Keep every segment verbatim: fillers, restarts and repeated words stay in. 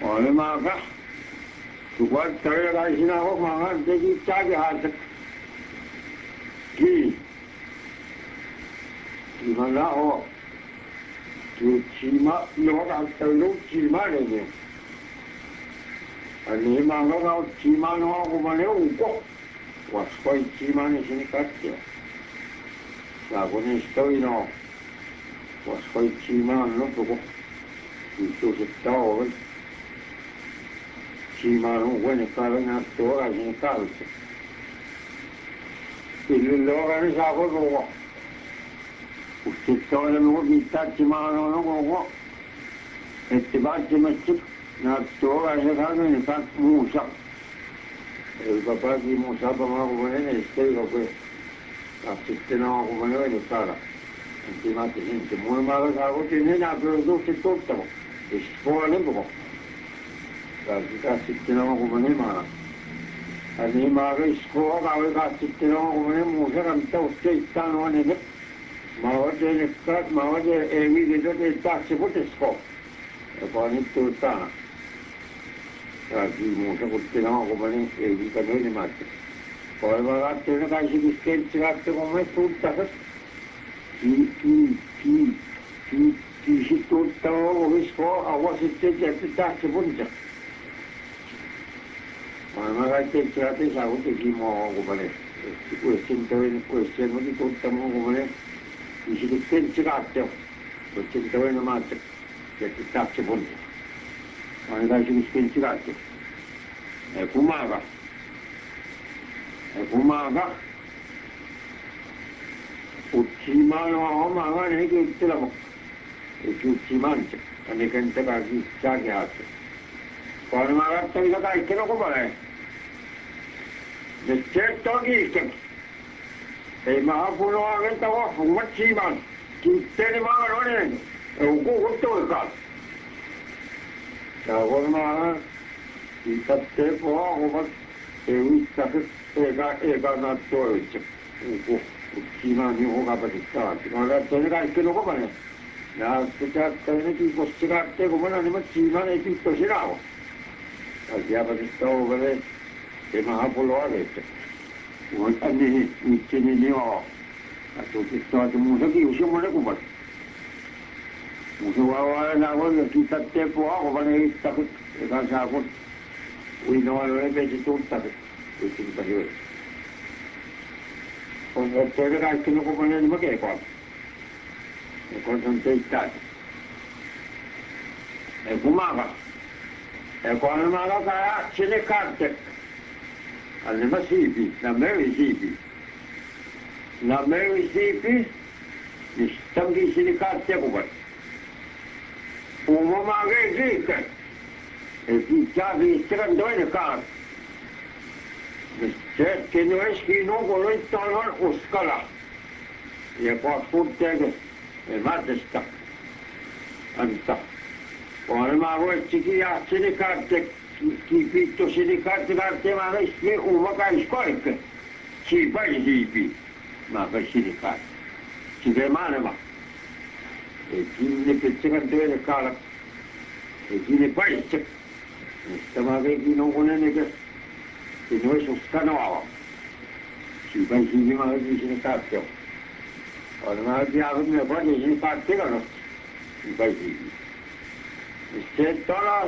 얼마가 그걸 들어가시나고 망한 데기 짜게 하듯 기 기만하고 그 치마 너가 떨로 치마래니 아니 망가가 치마하고만 해오고 와스코이 치마는 있으니까 라고는 스토이노 와스코이 치마는 보고 이쪽에 떠오른 치마는 오니까 그냥 돌아가시니까 일로 가는 사고 보고 우측도는 밑에 치마는 오고 에티바치마치 나 돌아가서 가니까 무사 el-papá si musa pamago bonen este digo que asiste no como no en sala encima te siente muy mal algo tiene la pero no se toca es por el poco casi casi te no como ne ma ani ma que es por la casi te no como ne musa canta usted está no ne ma oye ne sta ma oye e vi che te tasse pote sco e poi tu sta di musa continuava come e di canone matte poi va a tenere casi di scherzi gatte come tutta chi chi chi chi chi si tutta come sco a quasi te te tasse punta ma magari te ce la pensa che chi mo come questo in questo non di tutta come chi si scherzi gatte questo in canone matte che ti tasse punta magari si scherzi e fumava e fumava uccimano magari che uccidono e che uccimanti e ne cantava chi sa che altro quando magari ti dai che non come ne certo che e ma pure avete fatto un uccimano chi te ne magari e un po' tutto il caso 자고나 이따때 보고 에위다 애가 애가 나또 있죠. 그리고 기만이 오가 버렸다. 내가 내가 이렇게 놓고 봐요. 나 그때 때는 이 보스가 때고만 아니면 기만에 좀 싫어. 아직 아버지도 그래. 내가 하고로 하겠죠. 원산이 이치니요. 아또 그때 무슨 요즘을 하고 봐. musuwawa na wani kita tepo ako ba na itakot ikasakot uinawa na rin pwede tutakot ito pa yun kung pwede kahit kinuko pa na mag-ekon i-concentrate e kumaka e kung ano mga kaya sinikarte ano ba sipi na Mary sipi na Mary sipi istanggi sinikarte ko ba umamagay dito. E chi chiavi secondo me car. Mister che non è schino con il tono o scala. E poi futte e matesta. Anta. Ora ma voi ci chi ha ce le carte chi pitto se le carte carte ma lei mi uma kai scorke. Ci fai di ma per si le carte. Ci rimane ma e chi ne pezzeca dove cala e chi ne paese stava vedi non con ne che e noi sono scanava ci pensi di ma di se ne cazzo ora ma di a me poi di parte la no ci pensi e se torna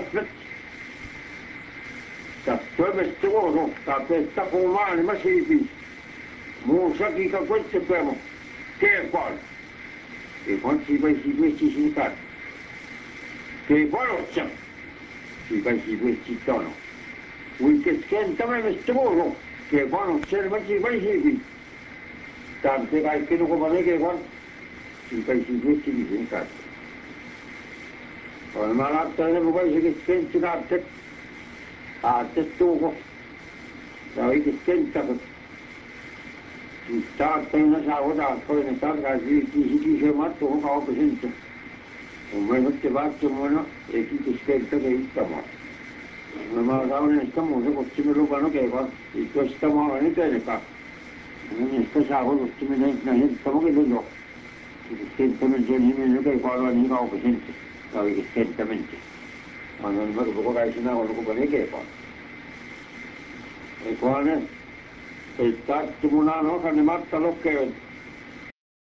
sta dove sto sta pesta con male ma si fi mo sa che questo premo che è qua e quando si questi questi si fanno che volozza si questi questi sono un che scenta me mestoro che quando c'è ma si questi tante vai che non come che quando si questi questi si fanno ora ma l'altra ne vuoi che scenta carte a te tu dai che scenta sta appena saputa poi ne sta casi chi si dice ma tu non ho presente un me non ti faccio mono e chi ti scherza che stiamo ma ma ne stiamo con ci me lo fanno che qua e questo ma ne te ne fa non ne sta sapo con ci me ne ne stiamo che lo che scherza me giorni me che qua non ho presente dai che scherza mente Ano naman ko kaya sinako ko ba ni pa. E kuane e tat muna no kan mat talok ke